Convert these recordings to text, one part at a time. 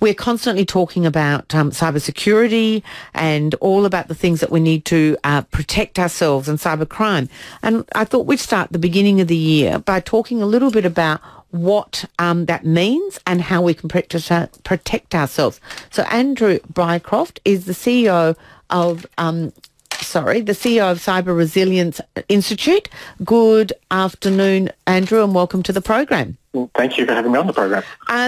we're constantly talking about cybersecurity and all about the things that we need to protect ourselves and cybercrime. And I thought we'd start at the beginning of the year by talking a little bit about what that means and how we can protect ourselves. So Andrew Bycroft is the CEO of Cyber Resilience Institute. Good afternoon, Andrew, and welcome to the program. Thank you for having me on the program.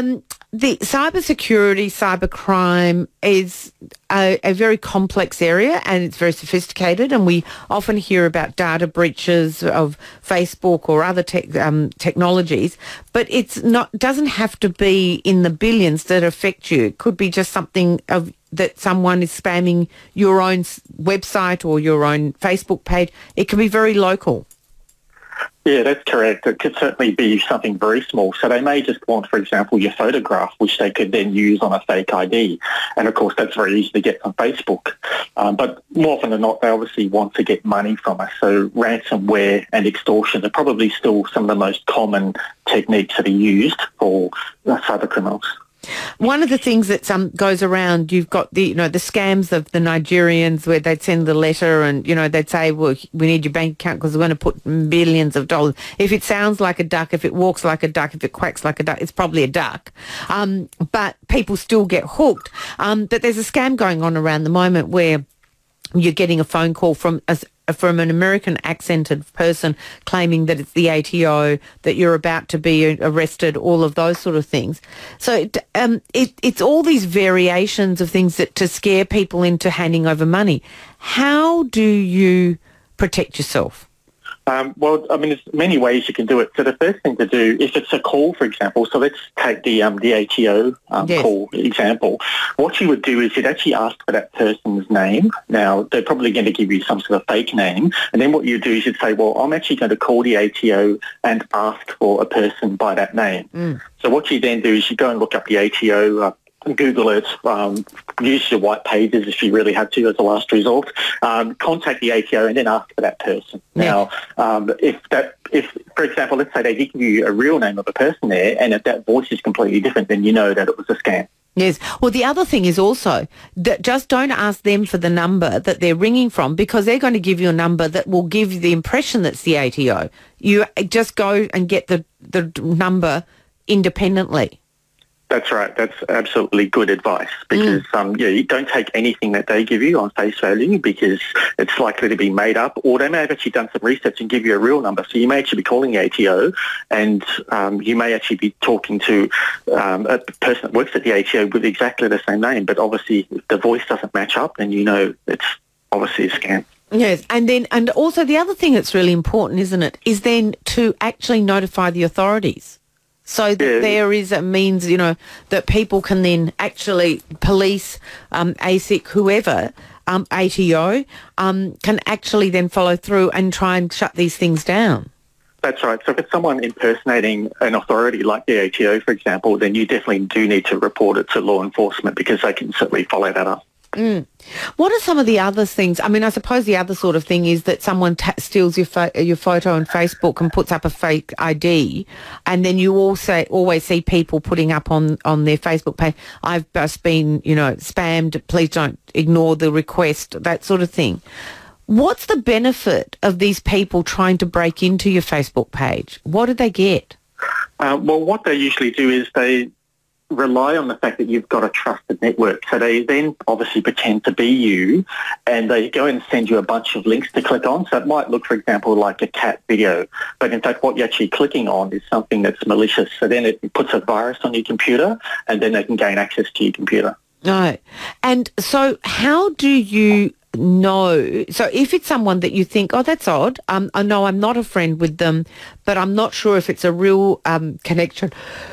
The cybersecurity, cybercrime is a very complex area, and it's very sophisticated, and we often hear about data breaches of Facebook or other technologies, but doesn't have to be in the billions that affect you. It could be just something that someone is spamming your own website or your own Facebook page. It can be very local. Yeah, that's correct. It could certainly be something very small. So they may just want, for example, your photograph, which they could then use on a fake ID. And, of course, that's very easy to get from Facebook. But more often than not, they obviously want to get money from us. So ransomware and extortion are probably still some of the most common techniques that are used for cyber criminals. One of the things that goes around, you've got the scams of the Nigerians where they'd send the letter and, they'd say, well, we need your bank account because we're going to put billions of dollars. If it sounds like a duck, if it walks like a duck, if it quacks like a duck, it's probably a duck. But people still get hooked. But there's a scam going on around the moment where you're getting a phone call from an American accented person claiming that it's the ATO, that you're about to be arrested, all of those sort of things. So it's all these variations of things to scare people into handing over money. How do you protect yourself? There's many ways you can do it. So the first thing to do, if it's a call, for example, so let's take the ATO yes. call example. What you would do is you'd actually ask for that person's name. Now, they're probably going to give you some sort of fake name. And then what you do is you'd say, well, I'm actually going to call the ATO and ask for a person by that name. So what you then do is you go and look up the ATO, Google it, use your white pages if you really had to as a last resort, contact the ATO and then ask for that person. Yeah. Now, if, for example, let's say they give you a real name of a person there and if that voice is completely different, then you know that it was a scam. Yes. Well, the other thing is also that just don't ask them for the number that they're ringing from because they're going to give you a number that will give you the impression that's the ATO. You just go and get the number independently. That's right. That's absolutely good advice because, you don't take anything that they give you on face value because it's likely to be made up, or they may have actually done some research and give you a real number. So you may actually be calling the ATO and you may actually be talking to a person that works at the ATO with exactly the same name, but obviously if the voice doesn't match up, then you know it's obviously a scam. Yes, and also the other thing that's really important, isn't it, is then to actually notify the authorities. So that there is a means, that people can then actually, police, ASIC, whoever, ATO, can actually then follow through and try and shut these things down. That's right. So if it's someone impersonating an authority like the ATO, for example, then you definitely do need to report it to law enforcement because they can certainly follow that up. What are some of the other things? I mean, I suppose the other sort of thing is that someone steals your photo on Facebook and puts up a fake ID, and then you also always see people putting up on their Facebook page, I've just been, spammed, please don't ignore the request, that sort of thing. What's the benefit of these people trying to break into your Facebook page? What do they get? Well, what they usually do is they rely on the fact that you've got a trusted network. So they then obviously pretend to be you and they go and send you a bunch of links to click on. So it might look, for example, like a cat video, but in fact what you're actually clicking on is something that's malicious. So then it puts a virus on your computer and then they can gain access to your computer. Right. And so how do you know? So if it's someone that you think, oh, that's odd, I know I'm not a friend with them, but I'm not sure if it's a real connection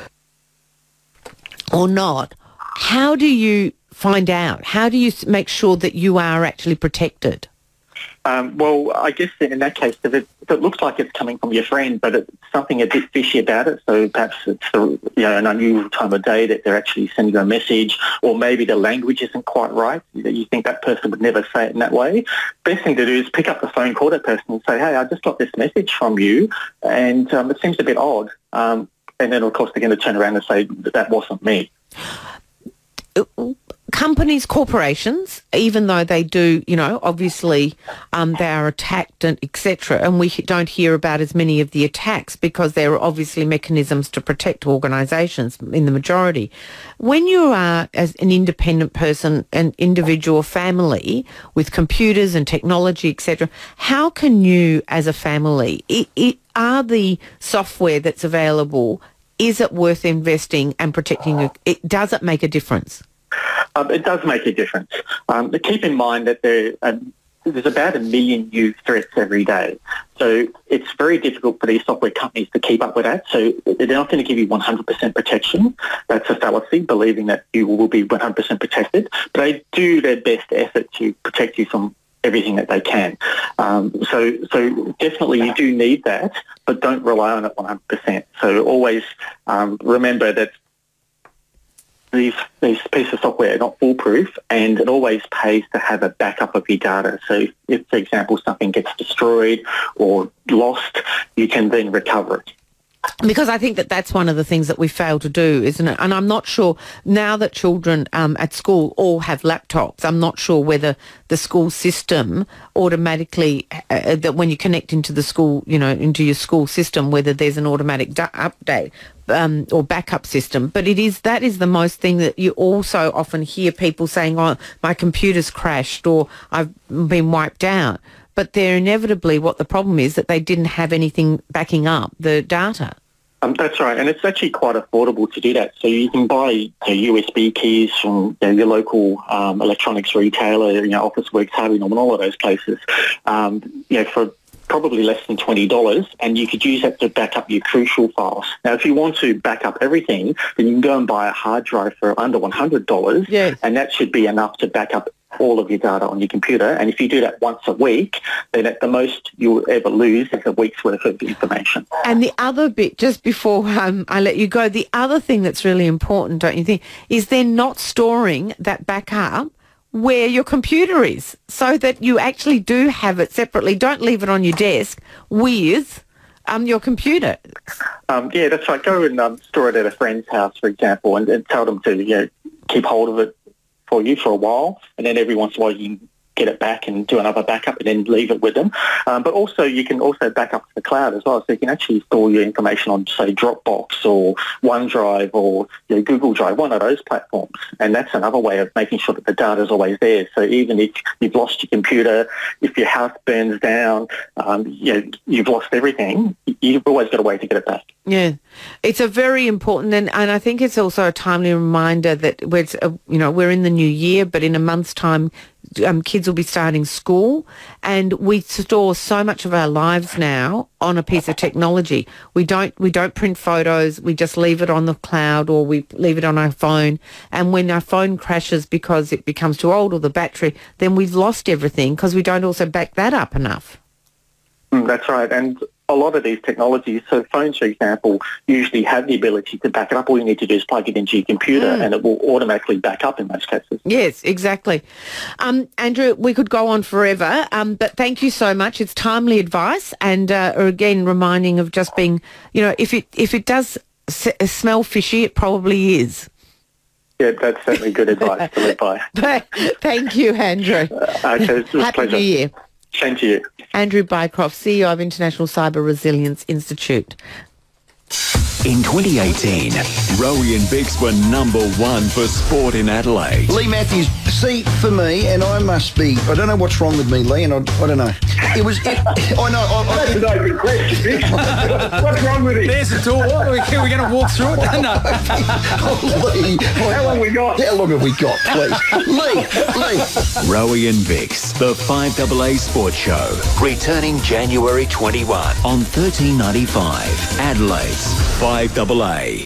or not, how do you find out? How do you make sure that you are actually protected? Well, I guess in that case, if it looks like it's coming from your friend, but it's something a bit fishy about it, so perhaps it's an unusual time of day that they're actually sending you a message, or maybe the language isn't quite right, you think that person would never say it in that way, best thing to do is pick up the phone, call that person and say, hey, I just got this message from you, and it seems a bit odd. And then, of course, they're going to turn around and say that wasn't me. companies, corporations, even though they do, obviously they are attacked and etc., and we don't hear about as many of the attacks because there are obviously mechanisms to protect organisations in the majority. When you are as an independent person, an individual family with computers and technology, etc., how can you as a family, are the software that's available, is it worth investing and protecting? Does it make a difference? It does make a difference. But keep in mind that there's about 1 million new threats every day. So it's very difficult for these software companies to keep up with that. So they're not going to give you 100% protection. That's a fallacy, believing that you will be 100% protected. But they do their best effort to protect you from everything that they can. So definitely you do need that, but don't rely on it 100%. So always remember that these pieces of software are not foolproof, and it always pays to have a backup of your data. So if, for example, something gets destroyed or lost, you can then recover it. Because I think that's one of the things that we fail to do, isn't it? And I'm not sure, now that children at school all have laptops, I'm not sure whether the school system automatically, that when you connect into the school, into your school system, whether there's an automatic update or backup system. But that is the most thing that you also often hear people saying, oh, my computer's crashed or I've been wiped out. But they're inevitably, what the problem is, that they didn't have anything backing up the data. That's right, and it's actually quite affordable to do that. So you can buy USB keys from your local electronics retailer, Officeworks, Harvey Norman, all of those places, for probably less than $20, and you could use that to back up your crucial files. Now, if you want to back up everything, then you can go and buy a hard drive for under $100, yes. And that should be enough to back up all of your data on your computer. And if you do that once a week, then at the most you'll ever lose is a week's worth of information. And the other bit, just before I let you go, the other thing that's really important, don't you think, is they're not storing that backup where your computer is, so that you actually do have it separately. Don't leave it on your desk with your computer. Yeah, that's right. Go and store it at a friend's house, for example, and tell them to keep hold of it for you for a while, and then every once in a while you can get it back and do another backup and then leave it with them. But also you can also back up to the cloud as well, so you can actually store your information on, say, Dropbox or OneDrive or Google Drive, one of those platforms. And that's another way of making sure that the data is always there. So even if you've lost your computer, if your house burns down, you've lost everything, you've always got a way to get it back. Yeah, it's a very important, and I think it's also a timely reminder that we're in the new year, but in a month's time, kids will be starting school, and we store so much of our lives now on a piece of technology. We don't print photos. We just leave it on the cloud, or we leave it on our phone. And when our phone crashes because it becomes too old or the battery, then we've lost everything because we don't also back that up enough. That's right, and a lot of these technologies, so phones, for example, usually have the ability to back it up. All you need to do is plug it into your computer and it will automatically back up in most cases. Yes, exactly. Andrew, we could go on forever, but thank you so much. It's timely advice, and again, reminding of just being, if it does smell fishy, it probably is. Yeah, that's certainly good advice to live by. Thank you, Andrew. Okay, it was a Happy pleasure. New Year. Same to you. Andrew Bycroft, CEO of International Cyber Resilience Institute. In 2018, Rowie and Bix were #1 for sport in Adelaide. Lee Matthews, see, for me, and I must be, I don't know what's wrong with me, Lee, and I don't know. I know. That's an open question, Bix. What's wrong with it? There's the door. Are we going to walk through it? No. Lee. How long we got? How long have we got, please? Lee. Rowie and Bix, the 5AA Sports Show. Returning January 21 on 1395. Adelaide's 5AA.